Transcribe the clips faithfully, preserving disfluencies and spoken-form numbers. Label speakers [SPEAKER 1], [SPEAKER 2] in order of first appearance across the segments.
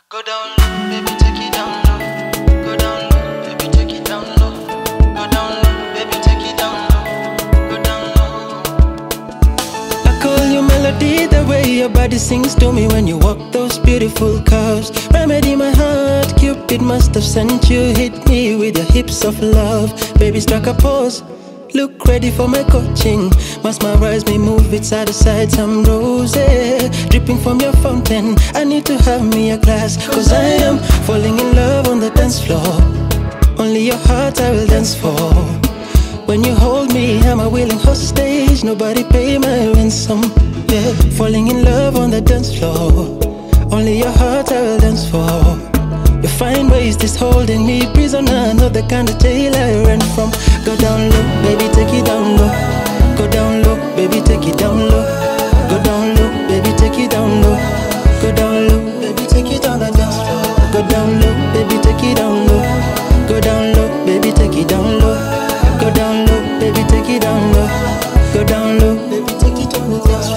[SPEAKER 1] Go down low, baby, take it down low. Go down low, baby, take it down low. Go down low, baby, take it down low. Go down low.
[SPEAKER 2] I call you melody, the way your body sings to me when you walk those beautiful curves. Remedy my heart, Cupid must have sent you. Hit me with your hips of love. Baby, struck a pose. Look ready for my coaching. Mesmerize me, move it side to side. Some roses dripping from your fountain. I need to have me a glass, cause I am falling in love on the dance floor. Only your heart I will dance for. When you hold me, I'm a willing hostage. Nobody pay my ransom. Yeah, falling in love on the dance floor. Only your heart I will dance for. You find ways this holding me prisoner, not the kind of jail I ran from. Go down low, baby, take it down low. Go down low, baby, take it down low. Go down low, baby, take it down low. Go down low, baby, take it down the dance floor. Go down low, baby, take it down low. Go down low, baby, take it down low. Go down low, baby, take it down low. Go down low, baby, take it down the dance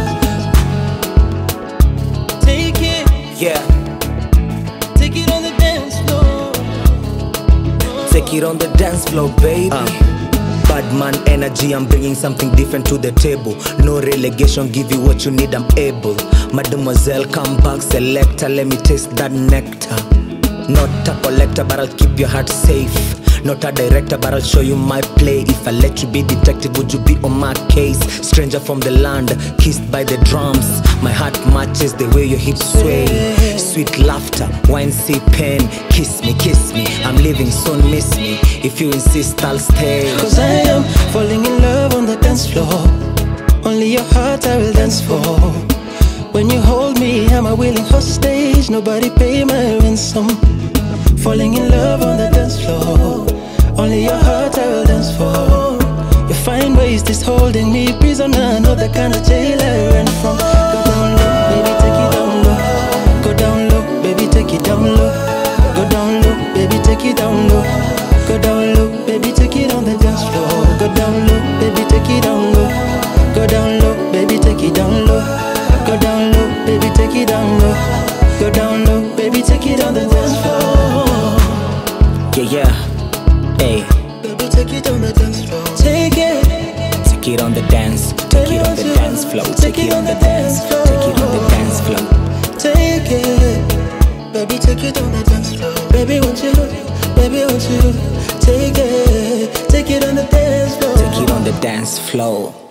[SPEAKER 2] floor. Take it,
[SPEAKER 3] Yeah,
[SPEAKER 2] take it on the dance floor.
[SPEAKER 3] take it on the dance floor, baby. Uh. Bad man energy, I'm bringing something different to the table. No relegation, give you what you need, I'm able. Mademoiselle, come back, selector, let me taste that nectar. Not a collector, but I'll keep your heart safe. Not a director, but I'll show you my play. If I let you be detective, would you be on my case? Stranger from the land, kissed by the drums. My heart matches the way your hips sway. Sweet laughter, wine sip pen. Kiss me, kiss me, I'm leaving soon, miss me. If you insist, I'll stay.
[SPEAKER 2] Cause I am falling in love on the dance floor. Only your heart I will dance for. When you hold me, I'm a willing hostage. Nobody pay my ransom. Falling in love on the dance floor. Only your heart I will dance for. You find ways this holding me prisoner, not the kind of jail I ran from. Go down low, baby, take it down low. Go down low, baby, take it down low. Go down low, baby, take it down low. Go down low, baby, take it on the dance floor. Go down low, baby, take it down low. Go down low, baby, take it down low. Go down low, baby, take it down low. Go down low, baby, take it on the dance floor.
[SPEAKER 3] Yeah, yeah, hey.
[SPEAKER 2] Baby, take it on the dance floor. Take it.
[SPEAKER 3] Take it on the dance, take it on the dance floor. Take it on the dance, take it on the dance floor.
[SPEAKER 2] Take it. Baby, take it on the dance floor. Baby, won't you? Baby, won't you? Take it. Take it on the dance floor.
[SPEAKER 3] Take it on the dance floor.